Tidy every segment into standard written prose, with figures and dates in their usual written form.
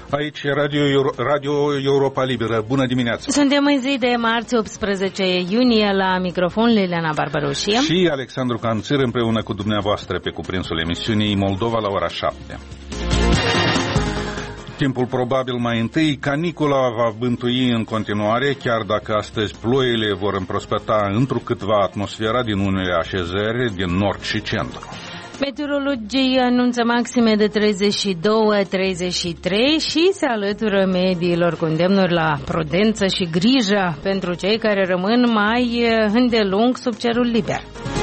Aici Radio Europa Liberă. Bună dimineața! Suntem în zi de marți 18 iunie, la microfon Liliana Barbaroșie și Alexandru Canțir împreună cu dumneavoastră pe cuprinsul emisiunii Moldova la ora 7. Timpul probabil mai întâi, canicula va bântui în continuare, chiar dacă astăzi ploile vor împrospăta întrucâtva atmosfera din unele așezări din nord și centru. Meteorologii anunță maxime de 32-33 și se alătură mediilor cu îndemnuri la prudență și grijă pentru cei care rămân mai îndelung sub cerul liber.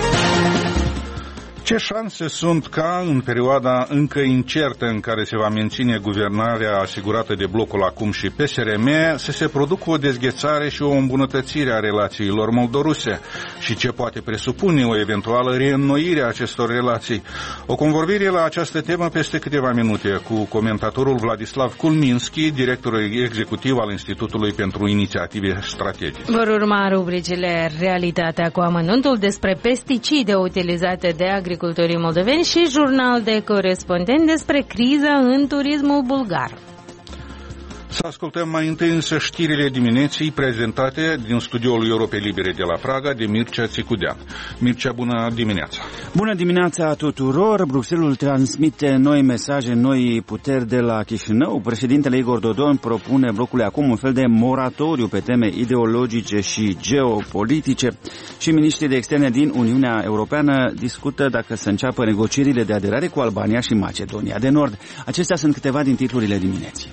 Ce șanse sunt ca, în perioada încă incertă în care se va menține guvernarea asigurată de blocul acum și PSRM, să se producă o dezghețare și o îmbunătățire a relațiilor moldoruse? Și ce poate presupune o eventuală reînnoire a acestor relații? O convorbire la această temă peste câteva minute cu comentatorul Vladislav Kulminski, directorul executiv al Institutului pentru Inițiative Strategice. Vor urma rubricile Realitatea cu amănuntul despre pesticide utilizate de agricultorii moldoveni și jurnal de corespondent despre criza în turismul bulgar. Să ascultăm mai întâi însă știrile dimineții prezentate din studioul Europei Libere de la Praga de Mircea Țicudean. Mircea, bună dimineața! Bună dimineața tuturor! Bruxelles transmite noi mesaje, noi puteri de la Chișinău. Președintele Igor Dodon propune blocului acum un fel de moratoriu pe teme ideologice și geopolitice și miniștrii de externe din Uniunea Europeană discută dacă să înceapă negocierile de aderare cu Albania și Macedonia de Nord. Acestea sunt câteva din titlurile dimineții.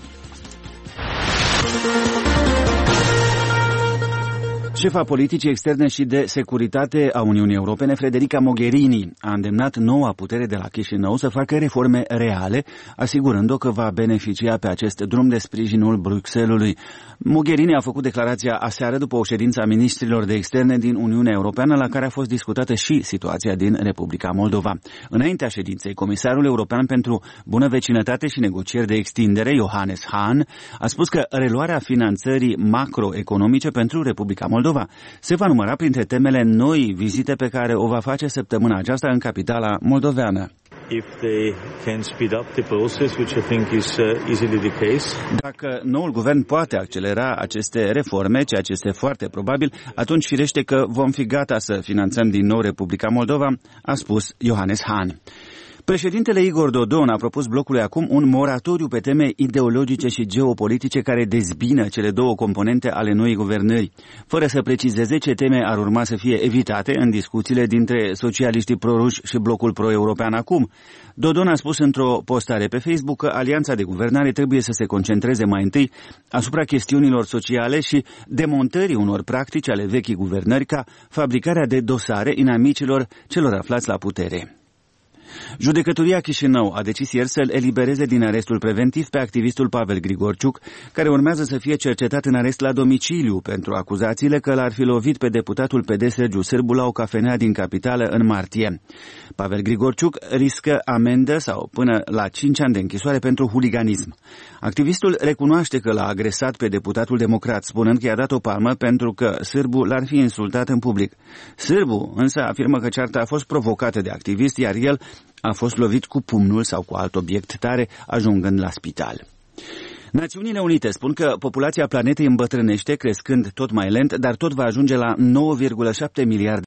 Șefa politicii externe și de securitate a Uniunii Europene, Federica Mogherini, a îndemnat noua putere de la Chișinău să facă reforme reale, asigurând-o că va beneficia pe acest drum de sprijinul Bruxellesului. Mogherini a făcut declarația aseară după o ședință a ministrilor de externe din Uniunea Europeană, la care a fost discutată și situația din Republica Moldova. Înaintea ședinței, comisarul european pentru bună vecinătate și negocieri de extindere, Johannes Hahn, a spus că reluarea finanțării macroeconomice pentru Republica Moldova se va număra printre temele noi vizite pe care o va face săptămâna aceasta în capitala moldoveană. Dacă noul guvern poate accelera aceste reforme, ceea ce este foarte probabil, atunci firește că vom fi gata să finanțăm din nou Republica Moldova, a spus Johannes Hahn. Președintele Igor Dodon a propus blocului acum un moratoriu pe teme ideologice și geopolitice care dezbină cele două componente ale noii guvernări, fără să precizeze ce teme ar urma să fie evitate în discuțiile dintre socialiștii proruși și blocul pro-european acum. Dodon a spus într-o postare pe Facebook că alianța de guvernare trebuie să se concentreze mai întâi asupra chestiunilor sociale și demontării unor practici ale vechii guvernări, ca fabricarea de dosare inamicilor celor aflați la putere. Judecătoria Chișinău a decis ieri să-l elibereze din arestul preventiv pe activistul Pavel Grigorciuc, care urmează să fie cercetat în arest la domiciliu pentru acuzațiile că l-ar fi lovit pe deputatul PD Sergiu Sârbu la o cafenea din capitală în martie. Pavel Grigorciuc riscă amendă sau până la 5 ani de închisoare pentru huliganism. Activistul recunoaște că l-a agresat pe deputatul democrat, spunând că i-a dat o palmă pentru că Sârbu l-ar fi insultat în public. Sârbu însă afirmă că cearta a fost provocată de activist, iar el a fost lovit cu pumnul sau cu alt obiect tare, ajungând la spital. Națiunile Unite spun că populația planetei îmbătrânește, crescând tot mai lent, dar tot va ajunge la 9,7 miliarde